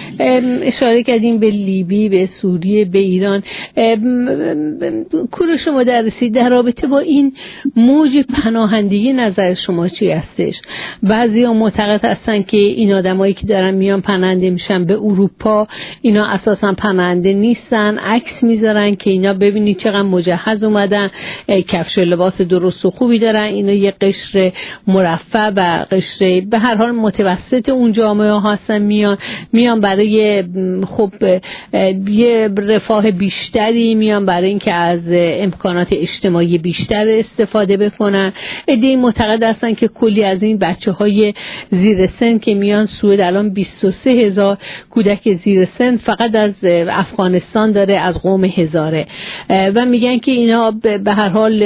اشاره کردیم به لیبی، به سوریه، به ایران. کوروش مدرسی در رابطه با این موج پناهندگی نظر شما چی هستش؟ بعضیا معتقد هستن که این آدمایی که دارن میان پناهنده میشن به اروپا، اینا اساسا پناهنده نیستن، عکس میذارن که اینا ببینید چقدر مجهز اومدن، کفش و لباس درست و خوبی دارن، اینا یه قشر مرفه و قشر به هر حال متوسط اون جامعه هستن، میان برای خب یه رفاه بیشتری، میان برای اینکه از امکانات اجتماعی بیشتر استفاده بکنن. عده‌ای معتقد هستن که کلی از این بچه‌های زیر سن که میان سوئد، الان 23,000 کودک زیر سن فقط از افغانستان داره، از قوم هزاره، و میگن که اینا به هر حال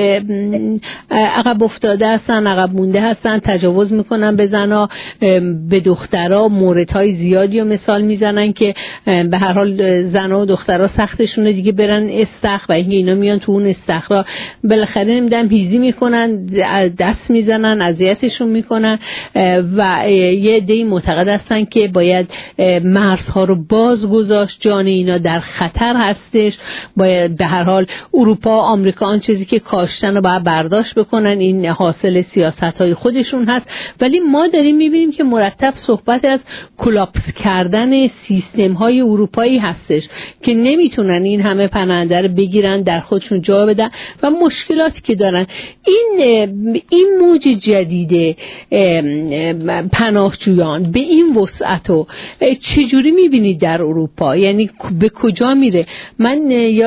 عقب افتاده هستن، عقب مونده هستن، تجاوز میکنن به زنا، به دخترها موردهای زیادی رو مثال میزنن که به هر حال زنا و دخترها سختشونه دیگه برن استخر، و اینا میان تو اون استخرا بالاخره نمیدونم هیزی میکنن، دست میزنن، اذیتشون میکنن. و یه عده‌ای معتقد هستن که باید مرزها رو باز گذاشت، جان اینا در خطر هستش، باید به هر حال اروپا، آمریکا آن چیزی که کاشتن رو باید برداشت بکنن، این حاصل سیاست‌های خودشون هست. ولی ما داریم میبینیم که مرتب صحبت از کلاپس کردن سیستم‌های اروپایی هستش که نمیتونن این همه پناهنده رو بگیرن، در خودشون جا بدن، و مشکلاتی که دارن. این موج جدید پناهجویان به این وسعتو چجوری میبینید در اروپا؟ یعنی به کجا میره؟ من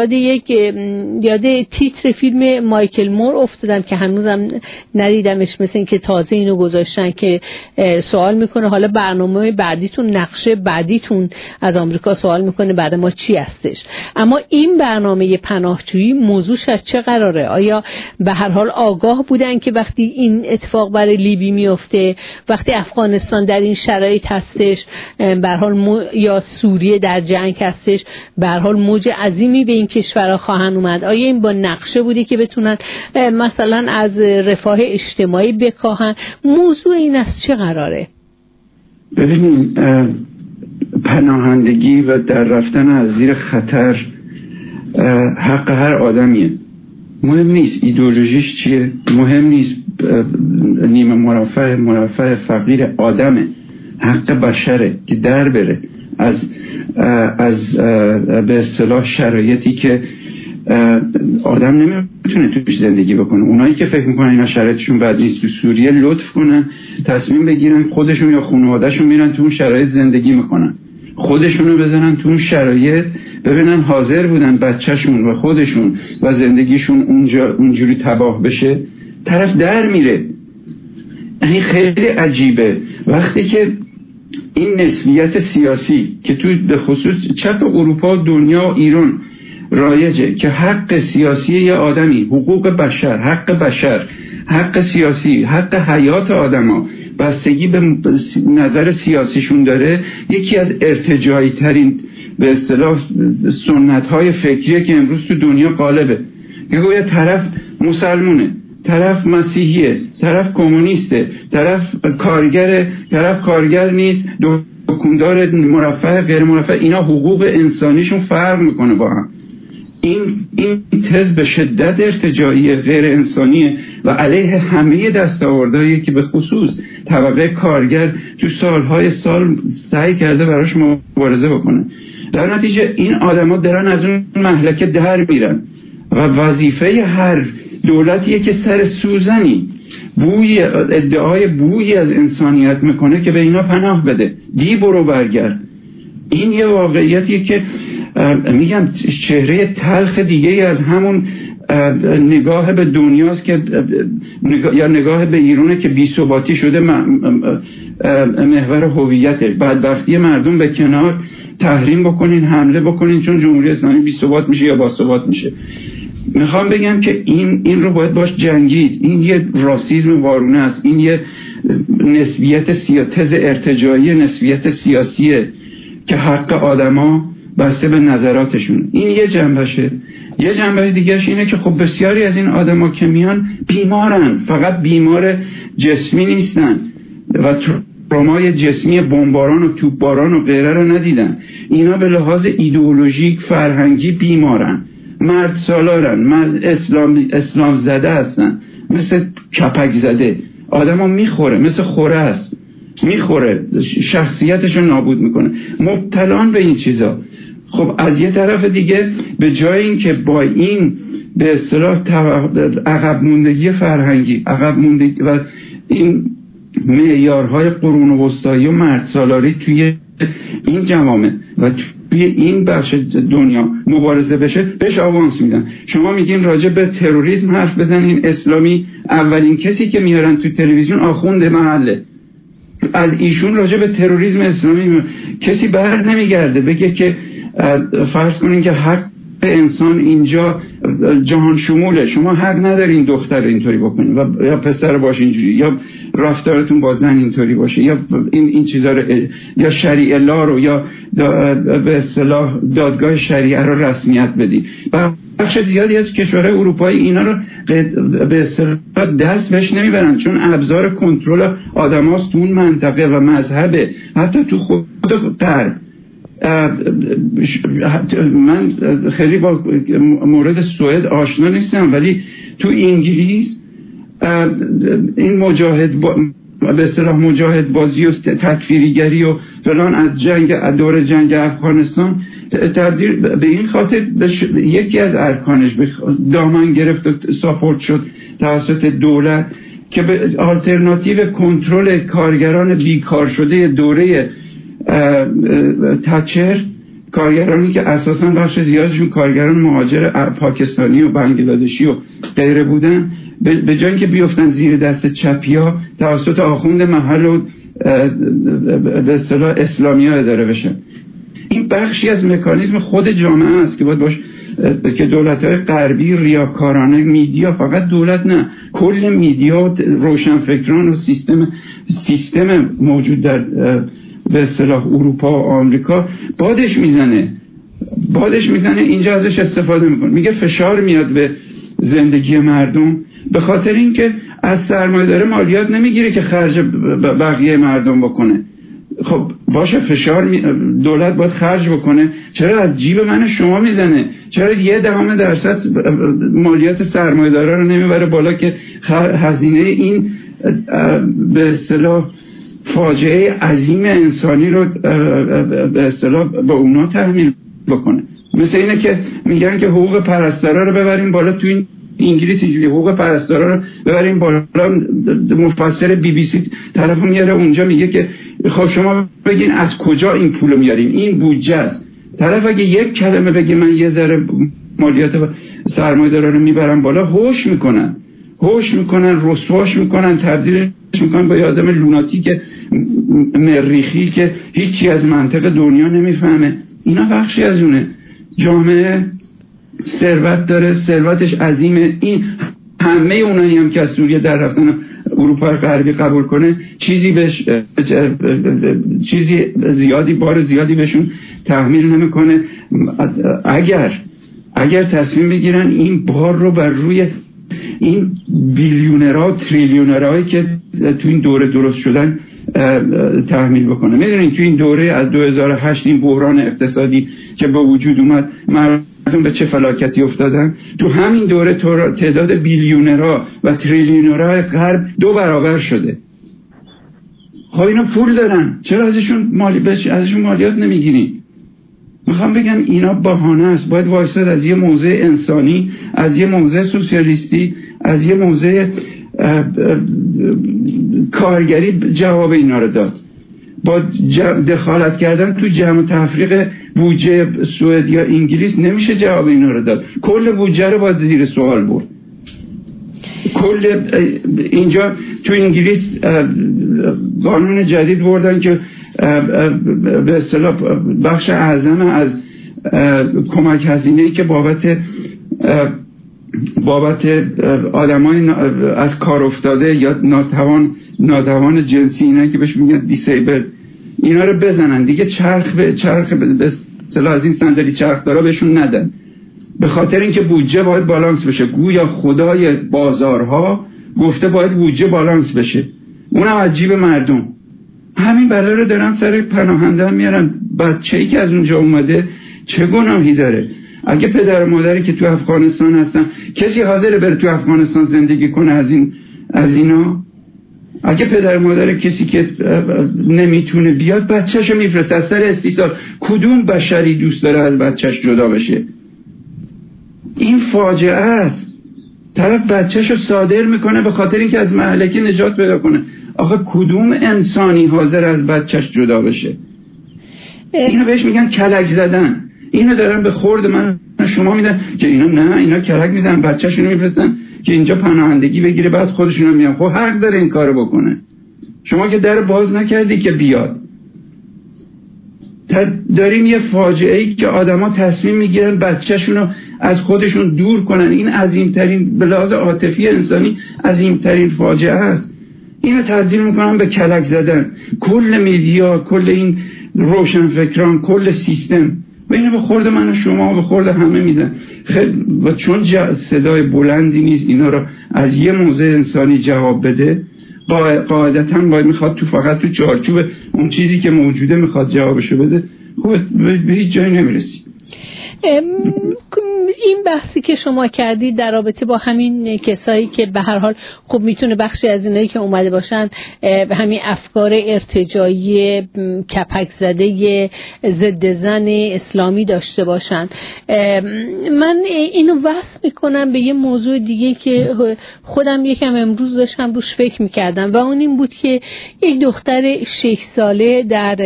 یاد تیتر فیلم مایکل مور افتادم که هنوزم ندیدمش، مثل این که تازه اینو گذاشتن که سوال میکنه حالا برنامه بعدیتون، نقشه بعدیتون، از آمریکا سوال میکنه برای ما چی هستش. اما این برنامه پناهجویی موضوعش از چه قراره؟ آیا به هر حال آگاه بودن که وقتی این اتفاق برای لیبی میفته، وقتی افغانستان در این شرایط هستش، به هر حال یا سوریه در جنگ هستش، به هر حال موج عظیمی به این کشورها خواهند اومد، آیا این با نقشه بوده که بتونن مثلا از رفاه اجتماعی بکاهن؟ موضوع این از چه قراره؟ ببینید، پناهندگی و در رفتن از زیر خطر حق هر آدمیه. مهم نیست ایدئولوژیش چیه، مهم نیست نیمه مرفه فقیر، آدمه، حق بشره که در بره از به اصطلاح شرایطی که آدم نمیتونه توش زندگی بکنه. اونایی که فکر میکنن اینا شرایطشون بد نیست، تو سوریه لطف کنن تصمیم بگیرن خودشون یا خانواده‌شون میرن تو اون شرایط زندگی میکنن، خودشونو بزنن تو اون شرایط، ببینن حاضر بودن بچهشون و خودشون و زندگیشون اونجوری تباه بشه، طرف در میره. یعنی خیلی عجیبه وقتی که این نسبیت سیاسی که تو به خصوص چپ اروپا، دنیا و ایران رایجه که حق سیاسی یه آدمی، حقوق بشر، حق سیاسی، حق حیات آدما بستگی به نظر سیاسیشون داره، یکی از ارتجاعی ترین به اصطلاح سنت های فکریه که امروز تو دنیا غالبه. که گویا طرف مسلمونه، طرف مسیحیه، طرف کمونیسته، طرف کارگره، طرف کارگر نیست، دکاندار، مرفه، غیر مرفه، اینا حقوق انسانیشون فرق میکنه با هم. این تز به شدت ارتجاعی، غیر انسانیه و علیه همه دستاوردهایی که به خصوص طبقه کارگر تو سالهای سال سعی کرده براش مبارزه بکنه. در نتیجه این آدما دارن از اون مهلکه در میرن و وظیفه هر دولتیه که سر سوزنی ادعای بویی از انسانیت میکنه که به اینا پناه بده، بی برو برگرد. این یه واقعیتیه که میگم چهره تلخ دیگه از همون نگاه به دنیاست که یا نگاه به ایرانه که بی ثباتی شده محور هویتش. بدبختی مردم به کنار، تحریم بکنین، حمله بکنین چون جمهوری اسلامی بی ثبات میشه یا با ثبات میشه. میخوام بگم که این رو باید باش جنگید. این یه راسیسم وارونه است، این یه نسبیت تز ارتجاعی، نسبیت سیاسیه که حق آدما بسته به نظراتشون. این یه جنبشه. یه جنبش دیگهش اینه که خب بسیاری از این آدما که میان بیمارن، فقط بیمار جسمی نیستن و ترومای جسمی بمباران و توپباران و غیره رو ندیدن. اینا به لحاظ ایدئولوژیک فرهنگی بیمارن، مرد سالارن، اسلام زده هستن، مثل کپک زده، آدمو میخوره، مثل خوره است، میخوره، شخصیتشو نابود میکنه، مبتلان به این چیزا. خب از یه طرف دیگه به جای این که با این به اصطلاح عقب موندگی فرهنگی، عقب موندگی و این معیارهای قرون وسطایی و مرد سالاری توی این جوامع و توی این بخش دنیا مبارزه بشه، بهش آوانس میدن. شما میگین راجع به تروریسم حرف بزنین، اسلامی اولین کسی که میارن تو تلویزیون آخوند محله، از ایشون راجع به تروریسم اسلامی کسی بر نمیگرده بگه که فرض کنین که حق انسان اینجا جهان شموله، شما حق ندارین دختر اینطوری بکنین و یا پسر باشه اینجوری، یا رفتارتون با زن اینطوری باشه، یا این چیزا رو، یا شریعه لا رو، یا به اصطلاح دادگاه شریعه رو رسمیت بدین. بخش زیادی از کشورهای اروپایی اینا رو به اصطلاح دست بهش نمیبرن، چون ابزار کنترل آدماست تو اون منطقه و مذهبه، حتی تو خود غرب. من خیلی با مورد سوئد آشنا نیستم، ولی تو انگلیس این به اصطلاح مجاهد بازی و تکفیریگری و فلان از دور جنگ افغانستان تبدیل به این خاطر یکی از ارکانش دامن گرفت و ساپورت شد توسط دولت که به آلترناتیو کنترل کارگران بیکار شده دوره تچر، کارگرانی که اساساً بخش زیادشون کارگران مهاجر پاکستانی و بنگلادشی و غیره بودن، به جای اینکه بیفتن زیر دست چپیا توسط آخوند محل و به اصطلاح اسلامی ها اداره بشن. این بخشی از مکانیزم خود جامعه است که باید باش که دولت‌های غربی ریاکارانه، میدیا، فقط دولت نه، کل میدیا و روشنفکران و سیستم موجود در به اصطلاح اروپا و آمریکا بادش میزنه اینجا ازش استفاده میکنه. میگه فشار میاد به زندگی مردم به خاطر اینکه از سرمایه‌دار مالیات نمیگیره که خرج بقیه مردم بکنه. خب باشه، فشار دولت باید خرج بکنه، چرا از جیب من شما میزنه؟ چرا 0.1% مالیات سرمایه‌دارا رو نمیبره بالا که هزینه این به اصطلاح فاجعه عظیم انسانی رو به اصطلاح به اونا تحمیل بکنه؟ مثل اینه که میگن که حقوق پرستارا رو ببریم بالا. تو این انگلیس اینجوری حقوق پرستارا رو ببریم بالا، مفسر BBC طرفو میاره اونجا میگه که خب شما بگین از کجا این پولو میارین، این بودجه است. طرف اگه یک کلمه بگه من یه ذره مالیات سرمایه‌دارا رو میبرم بالا، هوش میکنن، رسواش میکنن، تبدیل میکنن به آدم لوناتیک مریخی که هیچی از منطق دنیا نمیفهمه. اینا بخشی از اونه. جامعه ثروت داره، ثروتش عظیمه. این همه اونایی هم که از سوریه در رفتن اروپا غربی قبول کنه چیزی زیادی، بار زیادی بهشون تحمیل نمیکنه. اگر تصمیم بگیرن این بار رو بر روی این بیلیونرها و تریلیونرهایی که تو این دوره درست شدن تحمیل بکنه. میدونین تو این دوره از 2008 این بحران اقتصادی که به وجود اومد، مردم به چه فلاکتی افتادن؟ تو همین دوره تعداد بیلیونرها و تریلیونرهای غرب 2 برابر شده. خب اینا پول دارن، چرا ازشون مالیات نمیگیرین؟ میخوام بگم اینا بهانه است. باید وایساد از یه موضع انسانی، از یه موضع سوسیالیستی، از یه موضع کارگری جواب اینا رو داد. با دخالت کردن تو جمع تفریق بودجه سوئد یا انگلیس نمیشه جواب اینا رو داد. کل بودجه رو باید زیر سوال برد. کل اینجا تو انگلیس قانون جدید بردن که به اصطلاح بخش اعظم از کمک هزینه‌ای که بابت آدمای از کار افتاده یا ناتوان جنسی، اینا که بهش میگن دیسیبل، اینا رو بزنن دیگه. چرخ به اصطلاح از این صندلی چرخدارا بهشون ندن، به خاطر اینکه بودجه باید بالانس بشه. گویا خدای بازارها گفته باید بودجه بالانس بشه، اونم از جیب مردم. همین بلا رو دارن سر پناهنده میارن. بچه‌ای که از اونجا اومده چه گناهی داره؟ اگه پدر و مادری که تو افغانستان هستن، کسی حاضره بره تو افغانستان زندگی کنه از اینا؟ اگه پدر و مادر کسی که نمیتونه بیاد، بچه‌شو میفرسته از سر استیصال. کدوم بشری دوست داره از بچه‌ش جدا بشه؟ این فاجعه است. طرف بچه‌شو صادر میکنه به خاطر اینکه از مهلکه نجات پیدا کنه. آخه کدوم انسانی حاضر از بچه‌ش جدا بشه؟ اینو بهش میگن کلک زدن. اینو دارن به خورد من شما میدن که اینا کلک میزنن، بچه‌شونو میفرستن که اینجا پناهندگی بگیره، بعد خودشون میان. خب حق داره این کارو بکنه. شما که در باز نکردی که بیاد. داریم یه فاجعه‌ای که آدما تصمیم میگیرن بچه‌شونو از خودشون دور کنن. این عظیم‌ترین، به لحاظ عاطفی انسانی عظیم‌ترین فاجعه است. اینو تبدیل میکنن به کلک زدن. کل میدیا، کل این روشنفکران، کل سیستم و اینو به خورد من و شما به خورد همه میدن. و چون صدای بلندی نیست اینا رو از یه موضع انسانی جواب بده، قاعدتاً باید میخواد فقط تو چارچوب اون چیزی که موجوده میخواد جوابشو بده. خب به هیچ جایی نمیرسی. این بحثی که شما کردید در رابطه با همین کسایی که به هر حال خب میتونه بخشی از اینایی که اومده باشن همین افکار ارتجاعی کپک زده ضد زن اسلامی داشته باشن، من اینو وصل میکنم به یه موضوع دیگه که خودم یکم امروز داشتم روش فکر میکردم و اون این بود که یک دختر 6 ساله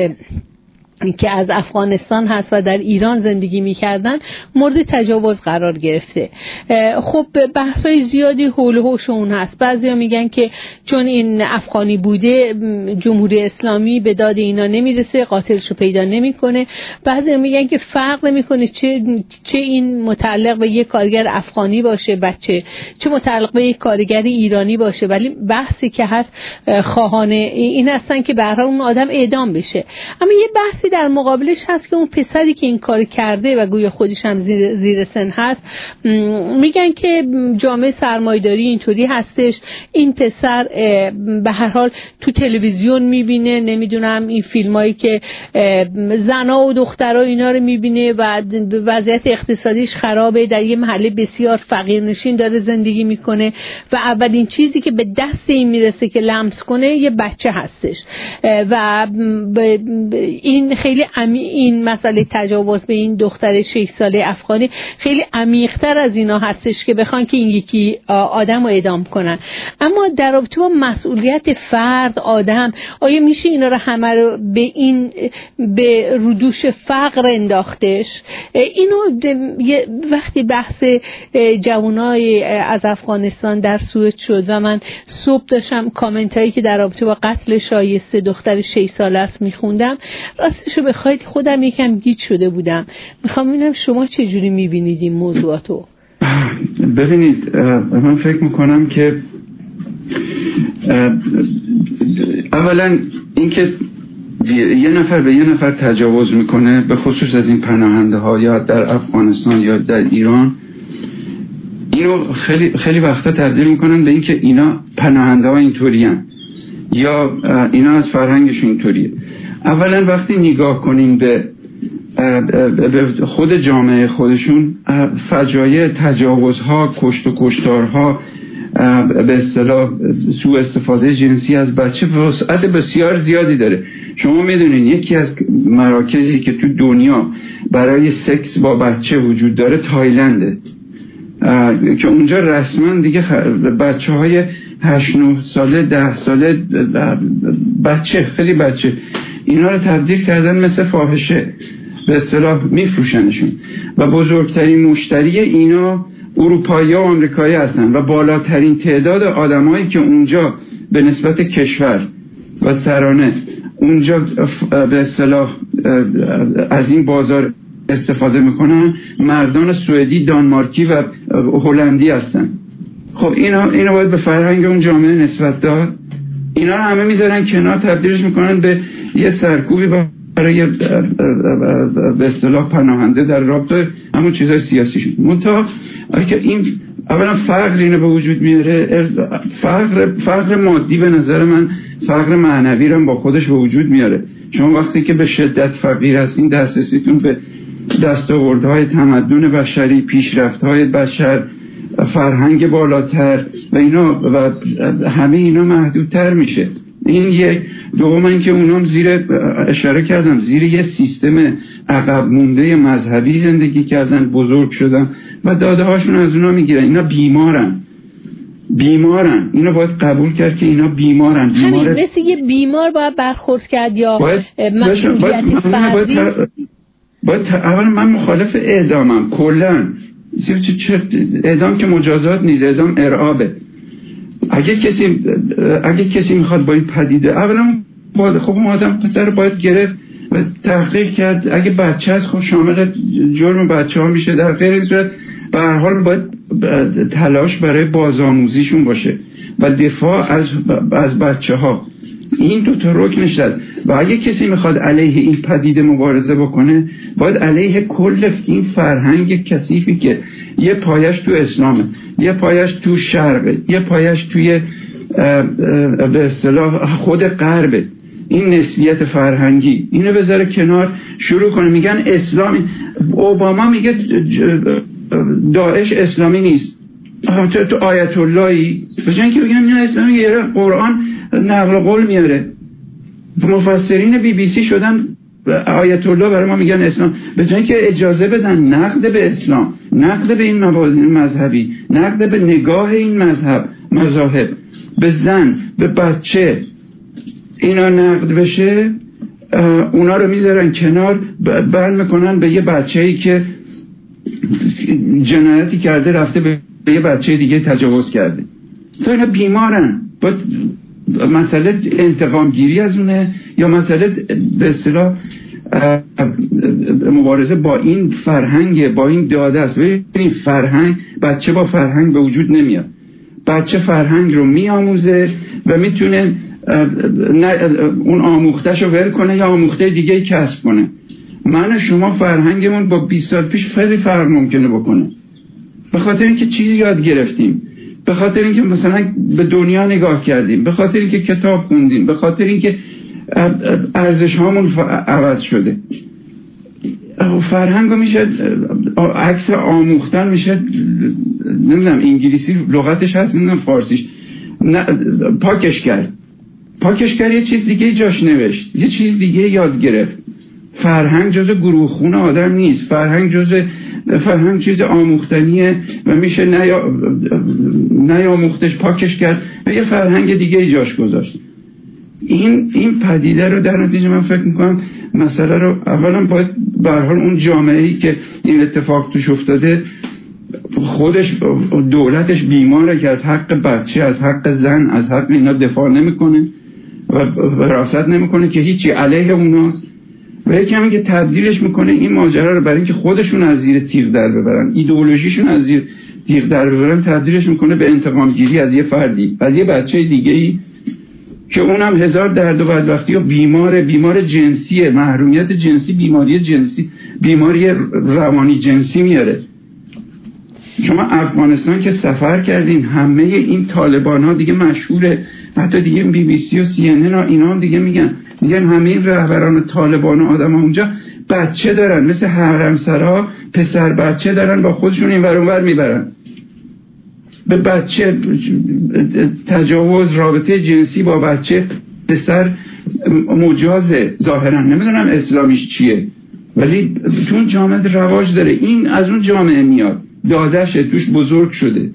که از افغانستان هست و در ایران زندگی می‌کردن مورد تجاوز قرار گرفته. خب بحث‌های زیادی حول و حوش اون هست. بعضیا میگن که چون این افغانی بوده جمهوری اسلامی به داد اینا نمیرسه، قاتلشو پیدا نمیکنه. بعضیا میگن که فرق نمیکنه چه این متعلق به یک کارگر افغانی باشه بچه، چه متعلق به یک کارگر ایرانی باشه، ولی بحثی که هست خواهان این هستن که به هر حال اون آدم اعدام بشه. اما یه بحثی در مقابلش هست که اون پسری که این کار کرده و گویا خودش هم زیر سن هست، میگن که جامعه سرمایه‌داری اینطوری هستش، این پسر به هر حال تو تلویزیون میبینه، نمیدونم این فیلمایی که زنا و دخترها اینا رو میبینه و وضعیت اقتصادیش خرابه، در یه محله بسیار فقیرنشین داره زندگی میکنه و اولین چیزی که به دست این میرسه که لمس کنه یه بچه هستش و این خیلی این مسئله تجاوز به این دختر 6 ساله افغانی خیلی عمیق‌تر از اینا هستش که بخوان که این یکی آدم رو اعدام کنن. اما در رابطه با مسئولیت فرد آدم، آیا میشه اینا رو همه رو به رودوش فقر انداختش؟ اینو وقتی بحث جوانای از افغانستان در سوئد شد و من صبح داشتم کامنت هایی که در رابطه با قتل شایسته دختر 6 ساله است میخوندم، راستشو بخواید خودم یکم گیج شده بودم. میخوام ببینم شما چجوری میبینید این موضوعاتو؟ ببینید، من فکر میکنم که اولا اینکه یه نفر به یه نفر تجاوز میکنه، به خصوص از این پناهنده ها یا در افغانستان یا در ایران، اینو خیلی وقتا تبدیل میکنن به اینکه اینا پناهنده ها اینطوری هن یا اینا از فرهنگشون اینطوریه. اولا وقتی نگاه کنیم به خود جامعه خودشون، فجایع تجاوزها، کشت و کشتارها، به اصطلاح سوء استفاده جنسی از بچه وسعت بسیار زیادی داره. شما میدونین یکی از مراکزی که تو دنیا برای سکس با بچه وجود داره تایلنده، که اونجا رسما دیگه بچه های 8-9 ساله 10 ساله بچه، خیلی بچه، اینا رو تبدیل کردن مثل فاحشه، به اصطلاح میفروشنشون و بزرگترین مشتری اینا اروپایی و آمریکایی هستن و بالاترین تعداد آدمایی که اونجا به نسبت کشور و سرانه اونجا به اصطلاح از این بازار استفاده میکنن مردان سوئدی، دانمارکی و هلندی هستن. خب اینا باید به فرهنگ اون جامعه نسبت داد. اینا رو همه میذارن کنار، تبدیلش میکنن به یه سرکوبی برای به اصطلاح پناهنده در رابطه همون چیزای سیاسیشون. منتها اگه این اولا فقر اینو به وجود میاره، فقر مادی به نظر من فقر معنوی رو با خودش به وجود میاره. شما وقتی که به شدت فقیر هستین دسترسیتون به دستاوردهای تمدن بشری، پیشرفت‌های بشر، فرهنگ بالاتر و اینا و همه اینا محدودتر میشه. این یک. دوم اینکه اونام اشاره کردم زیر یه سیستم عقب مونده مذهبی زندگی کردن، بزرگ شدن و داده هاشون از اونا میگیرن. اینا بیمارن. اینو باید قبول کرد که اینا بیمارن. همین مثل یه بیمار باید برخورد کرد یا مسئولیت فردی. اولا من مخالف اعدامم کلن. اعدام که مجازات نیست، اعدام ارعابه. اگه کسی میخواد با این پدیده، اولا خب اون آدم پسر باید گرفت و تحقیق کرد. اگه بچه هست خب شامل جرم بچه ها میشه. در غیر این صورت به هر حال باید تلاش برای بازآموزیشون باشه و دفاع از بچه ها. این دو تا رکنش هست. و اگه کسی میخواد علیه این پدیده مبارزه بکنه باید علیه کل این فرهنگ کثیفی که یه پایش تو اسلامه، یه پایش تو شرقه، یه پایش توی به اصطلاح خود غربه، این نسبیت فرهنگی، اینو بذاره کنار، شروع کنه. میگن اسلامی. اوباما میگه داعش اسلامی نیست. تو آیت اللهی بجن که بگن این اسلامی، یه قرآن نقل قول میاره. مفسرین BBC شدن آیت الله برای ما میگن اسلام، بجن که اجازه بدن نقد به اسلام، نقد به این موازین مذهبی، نقد به نگاه این مذاهب به زن، به بچه، اینا نقد بشه، اونا رو میذارن کنار، بر میکنن به یه بچه‌ای که جنایتی کرده رفته به یه بچه دیگه تجاوز کرده. تو اینا بیمارن. باید مسئله انتقام گیری از اونه یا مسئله به اصطلاح مبارزه با این فرهنگ، با این داده است. ببینید فرهنگ، بچه با فرهنگ به وجود نمیاد. بچه فرهنگ رو میآموزه و میتونه اون آموخته‌شو ول کنه یا آموخته دیگه کسب کنه. من شما فرهنگمون با 20 سال پیش خیلی فرق ممکنه بکنه، به خاطر اینکه چیزی یاد گرفتیم، به خاطر اینکه مثلا به دنیا نگاه کردیم، به خاطر اینکه کتاب خوندیم، به خاطر اینکه ارزش هامون عوض شده. فرهنگ میشه عکس آموختن، میشه نمیدونم انگلیسی لغتش هست، نمیدونم فارسیش، پاکش کرد یه چیز دیگه جاش نوشت، یه چیز دیگه یاد گرفت. فرهنگ جزء گروه خون آدم نیست. فرهنگ چیز آموختنیه و میشه نیاموختش، پاکش کرد و یه فرهنگ دیگه جاش گذاشت. این پدیده رو در نتیجه من فکر میکنم مسئله رو اولا باید به هر حال اون جامعه‌ای که این اتفاق توش افتاده خودش، دولتش بیماره که از حق بچه، از حق زن، از حق اینا دفاع نمیکنه و وراثت نمیکنه که هیچی علیه اوناست، و یکی همین که تبدیلش میکنه این ماجرا رو برای اینکه خودشون از زیر تیغ در ببرن، ایدئولوژیشون از زیر تیغ در ببرن، تبدیلش میکنه به انتقام گیری از یه فردی، از یه بچه دیگه‌ای که اونم هزار درد و بدبختی و بیمار جنسیه، محرومیت جنسی، بیماری جنسی، بیماری روانی جنسی میاره. شما افغانستان که سفر کردین، همه این طالبان ها دیگه مشهوره، حتی دیگه BBC و CNN ها اینا هم دیگه میگن همه این رهبران طالبان و آدم ها اونجا بچه دارن، مثل حرمسرا پسر بچه دارن، با خودشون این ور اون ور میبرن. به بچه تجاوز، رابطه جنسی با بچه پسر مجازه ظاهرا، نمیدونم اسلامیش چیه، ولی تو اون جامعه رواج داره. این از اون جامعه میاد، دادشه، توش بزرگ شده.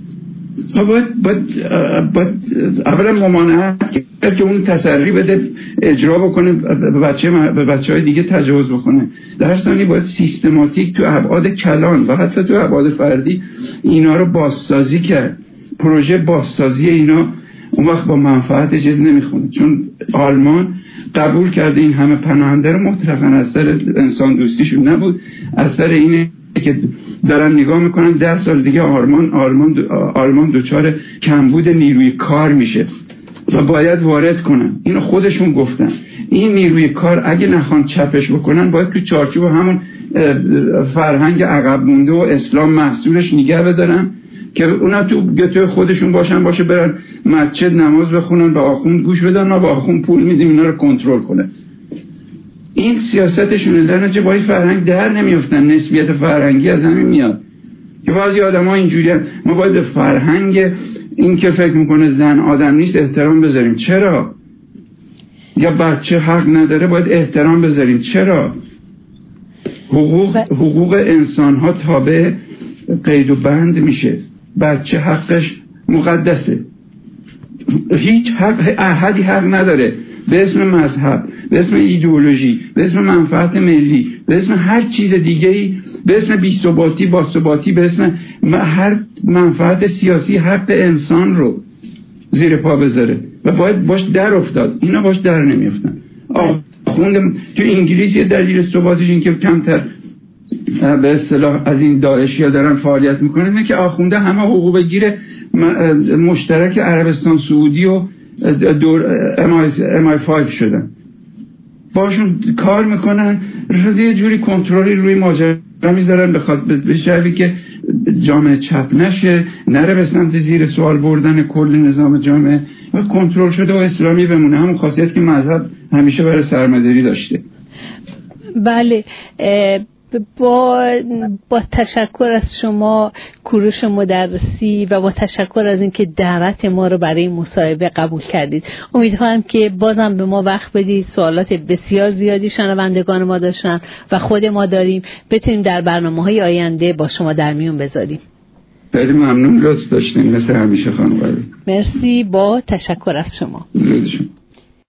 باید اولا ممانعت کرد که اون تسری بده، اجرا بکنه، به بچه‌های دیگه تجاوز بکنه. در ثانی باید سیستماتیک تو ابعاد کلان و حتی تو ابعاد فردی اینا رو بازسازی کرد. پروژه بازسازی اینا اون وقت با منفعت چیز نمیخونه، چون آلمان قبول کرده این همه پناهنده رو مطلقاً از سر انسان دوستیشون نبود، از سر اینه که دارن نگاه میکنن 10 سال دیگه آلمان دچار کمبود نیروی کار میشه و باید وارد کنن. اینو خودشون گفتن. این نیروی کار اگه نخوان چپش بکنن باید تو چارچوب همون فرهنگ عقب مونده و اسلام محصولش نگه بدارن که اونا تو گتو خودشون باشه برن مسجد نماز بخونن، به آخوند گوش بدن، ما به آخوند پول میدیم اینا رو کنترل کنه. این سیاستشونه. در نتیجه با این فرهنگ در نمیافتن. نسبیت فرهنگی از همین میاد که بعضی آدم‌ها اینجوری هستن. ما باید به فرهنگ این که فکر میکنه زن آدم نیست احترام بذاریم. چرا؟ یا بچه حق نداره باید احترام بذاریم. چرا؟ حقوق انسان ها تابع قید و بند میشه. بچه حقش مقدسه. هیچ احدی حق نداره به اسم مذهب، به اسم ایدئولوژی، به اسم منفعت ملی، به اسم هر چیز دیگه‌ای، به اسم بی‌ثباتی، باثباتی، به اسم هر منفعت سیاسی حق انسان رو زیر پا بذاره و باید باش در افتاد. اینا باش در نمیافتن. آخوند تو انگلیس یه دلیل ثباتش این که کمتر به اصطلاح از این داعشی‌ها دارن فعالیت میکنن اینه که آخونده همه حقوق گیر مشترک عربستان سعودی و MI5 شدن، باشون کار میکنن، یه جوری کنترلی روی ماجرا میذارن به شکلی که جامعه چپ نشه، نره به سمت زیر سوال بردن کل نظام جامعه و کنترل شده و اسلامی بمونه، همون خاصیت که مذهب همیشه برای سرمداری داشته. بله، با تشکر از شما کوروش مدرسی و با تشکر از اینکه دعوت ما رو برای مصاحبه قبول کردید. امیدوارم که بازم به ما وقت بدید. سوالات بسیار زیادی شنوندگان ما داشتن و خود ما داریم، بتونیم در برنامه‌های آینده با شما در میون بذاریم. خیلی ممنون، لطف داشتین مثل همیشه خانم. مرسی، با تشکر از شما.